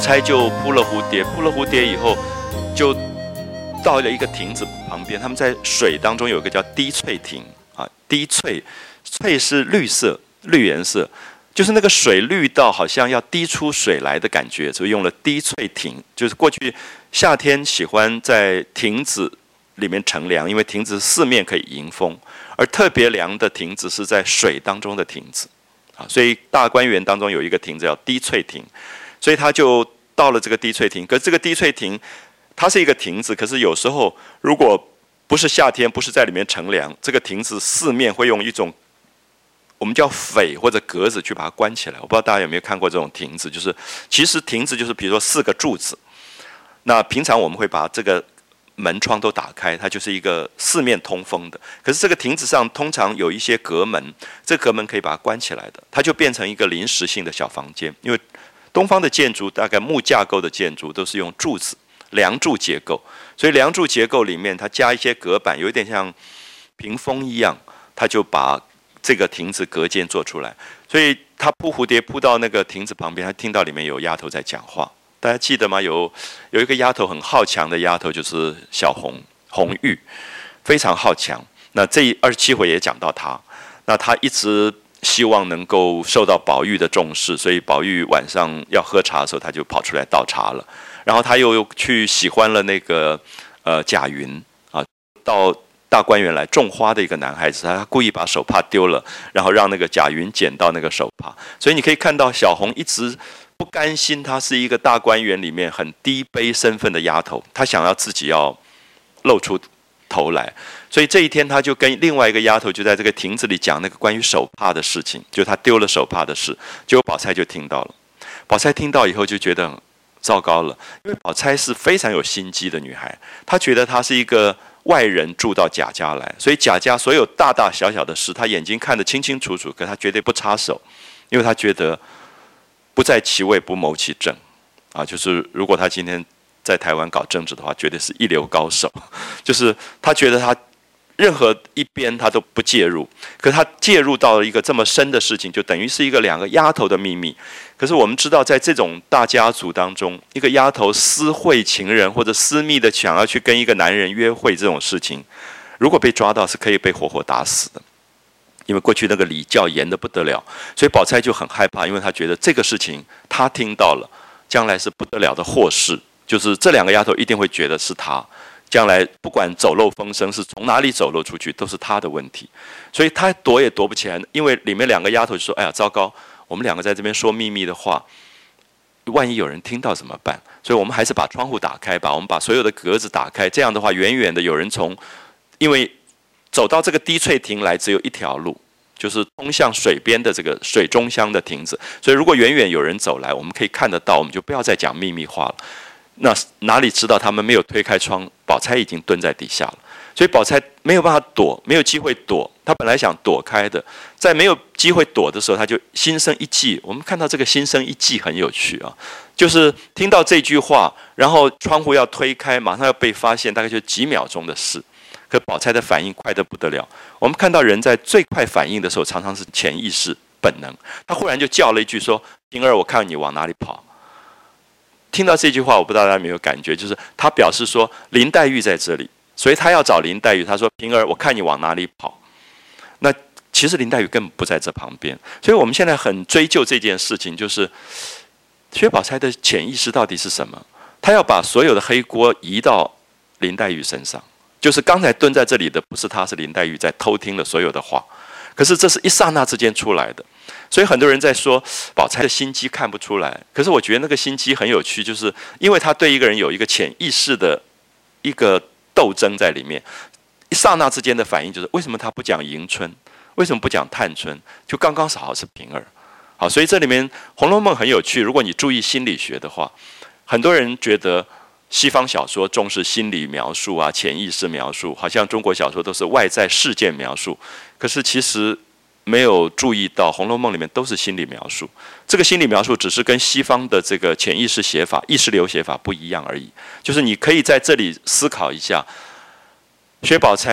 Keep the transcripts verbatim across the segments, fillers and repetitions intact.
钗就扑了蝴蝶，扑了蝴蝶以后，就到了一个亭子旁边。他们在水当中有一个叫滴翠亭啊，滴翠，翠是绿色，绿颜色，就是那个水绿到好像要滴出水来的感觉，所以用了滴翠亭。就是过去夏天喜欢在亭子里面乘凉，因为亭子四面可以迎风，而特别凉的亭子是在水当中的亭子啊，所以大观园当中有一个亭子叫滴翠亭。所以他就到了这个滴翠亭，可是这个滴翠亭，它是一个亭子，可是有时候如果不是夏天，不是在里面乘凉，这个亭子四面会用一种我们叫扉或者格子去把它关起来。我不知道大家有没有看过这种亭子，就是其实亭子就是比如说四个柱子，那平常我们会把这个门窗都打开，它就是一个四面通风的。可是这个亭子上通常有一些隔门，这个隔门可以把它关起来的，它就变成一个临时性的小房间，因为东方的建筑大概木架构的建筑都是用柱子、梁柱结构，所以梁柱结构里面它加一些隔板，有一点像屏风一样，它就把这个亭子隔间做出来。所以他扑蝴蝶扑到那个亭子旁边，他听到里面有丫头在讲话，大家记得吗？有有一个丫头很好强的丫头，就是小红红玉，非常好强。那这二十七回也讲到她，那她一直希望能够受到宝玉的重视，所以宝玉晚上要喝茶的时候，他就跑出来倒茶了。然后他又去喜欢了那个呃贾云啊，到大观园来种花的一个男孩子，他故意把手帕丢了，然后让那个贾云捡到那个手帕。所以你可以看到小红一直不甘心，她是一个大观园里面很低卑身份的丫头，她想要自己要露出头来。所以这一天，他就跟另外一个丫头就在这个亭子里讲那个关于手帕的事情，就他丢了手帕的事。结果宝钗就听到了，宝钗听到以后就觉得很糟糕了，因为宝钗是非常有心机的女孩，她觉得她是一个外人住到贾家来，所以贾家所有大大小小的事，她眼睛看得清清楚楚，可她绝对不插手，因为她觉得不在其位不谋其政啊，就是如果她今天在台湾搞政治的话，绝对是一流高手，就是她觉得她任何一边他都不介入，可是他介入到了一个这么深的事情，就等于是一个两个丫头的秘密。可是我们知道，在这种大家族当中，一个丫头私会情人或者私密的想要去跟一个男人约会这种事情，如果被抓到，是可以被活活打死的。因为过去那个礼教严得不得了，所以宝钗就很害怕，因为她觉得这个事情她听到了，将来是不得了的祸事，就是这两个丫头一定会觉得是她。将来不管走漏风声是从哪里走漏出去，都是他的问题，所以他躲也躲不起来。因为里面两个丫头就说：“哎呀，糟糕，我们两个在这边说秘密的话，万一有人听到怎么办？所以我们还是把窗户打开吧，我们把所有的格子打开。这样的话，远远的有人从，因为走到这个滴翠亭来只有一条路，就是通向水边的这个水中箱的亭子。所以如果远远有人走来，我们可以看得到，我们就不要再讲秘密话了。”那哪里知道他们没有推开窗，宝钗已经蹲在底下了，所以宝钗没有办法躲，没有机会躲。她本来想躲开的，在没有机会躲的时候，她就心生一计。我们看到这个心生一计很有趣啊，就是听到这句话，然后窗户要推开，马上要被发现，大概就几秒钟的事。可宝钗的反应快得不得了。我们看到人在最快反应的时候，常常是潜意识本能。她忽然就叫了一句说：“平儿，我看你往哪里跑。”听到这句话，我不知道大家有没有感觉，就是他表示说林黛玉在这里，所以他要找林黛玉。他说：“平儿，我看你往哪里跑。”那其实林黛玉根本不在这旁边，所以我们现在很追究这件事情，就是薛宝钗的潜意识到底是什么？他要把所有的黑锅移到林黛玉身上，就是刚才蹲在这里的不是他，是林黛玉在偷听了所有的话。可是这是一刹那之间出来的。所以很多人在说宝钗的心机看不出来，可是我觉得那个心机很有趣，就是因为他对一个人有一个潜意识的一个斗争在里面，一刹那之间的反应就是为什么他不讲迎春，为什么不讲探春，就刚刚好是平儿。好，所以这里面《红楼梦》很有趣，如果你注意心理学的话，很多人觉得西方小说重视心理描述啊、潜意识描述，好像中国小说都是外在事件描述，可是其实没有注意到《红楼梦》里面都是心理描述，这个心理描述只是跟西方的这个潜意识写法、意识流写法不一样而已。就是你可以在这里思考一下，薛宝钗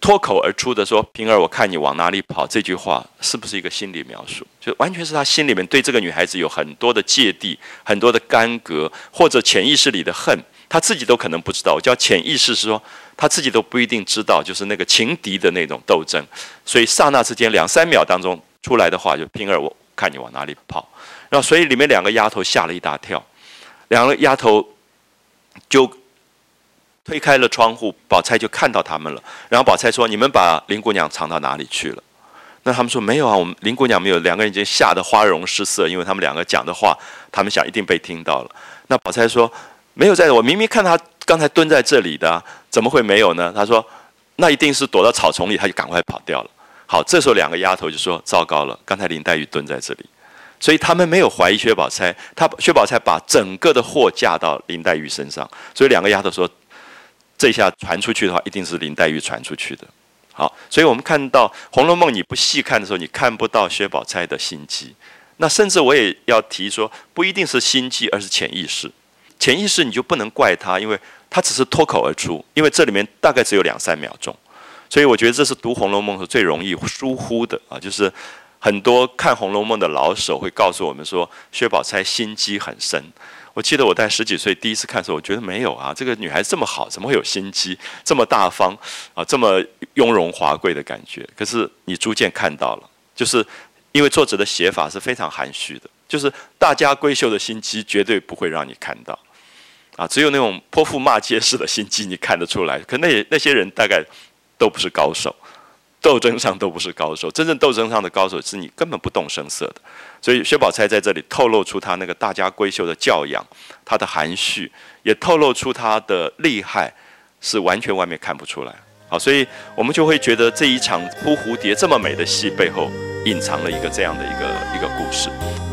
脱口而出的说平儿我看你往哪里跑，这句话是不是一个心理描述？就完全是他心里面对这个女孩子有很多的芥蒂，很多的干戈，或者潜意识里的恨，他自己都可能不知道。我叫潜意识是说他自己都不一定知道，就是那个情敌的那种斗争。所以刹那之间两三秒当中出来的话就平儿我看你往哪里跑。然后所以里面两个丫头吓了一大跳，两个丫头就推开了窗户，宝钗就看到他们了。然后宝钗说：“你们把林姑娘藏到哪里去了？”那他们说：“没有啊，我们林姑娘没有。”两个人已经吓得花容失色，因为他们两个讲的话，他们想一定被听到了。那宝钗说：“没有在，我明明看她刚才蹲在这里的、啊，怎么会没有呢？”她说：“那一定是躲到草丛里，她就赶快跑掉了。”好，这时候两个丫头就说：“糟糕了，刚才林黛玉蹲在这里。”所以他们没有怀疑薛宝钗，她薛宝钗把整个的祸嫁到林黛玉身上。所以两个丫头说：“这下传出去的话，一定是林黛玉传出去的。”好，所以我们看到《红楼梦》，你不细看的时候，你看不到薛宝钗的心机。那甚至我也要提说，不一定是心机，而是潜意识。潜意识你就不能怪他，因为他只是脱口而出，因为这里面大概只有两三秒钟。所以我觉得这是读《红楼梦》是最容易疏忽的啊，就是很多看《红楼梦》的老手会告诉我们说，薛宝钗心机很深。我记得我在十几岁第一次看的时候，我觉得没有啊，这个女孩子这么好，怎么会有心机？这么大方啊，这么雍容华贵的感觉。可是你逐渐看到了，就是因为作者的写法是非常含蓄的，就是大家闺秀的心机绝对不会让你看到啊，只有那种泼妇骂街式的心机你看得出来。可那那些人大概都不是高手，斗争上都不是高手，真正斗争上的高手是你根本不动声色的。所以薛宝钗在这里透露出她那个大家闺秀的教养，她的含蓄，也透露出她的厉害，是完全外面看不出来。好，所以我们就会觉得这一场扑蝴蝶这么美的戏背后，隐藏了一个这样的一个一个故事。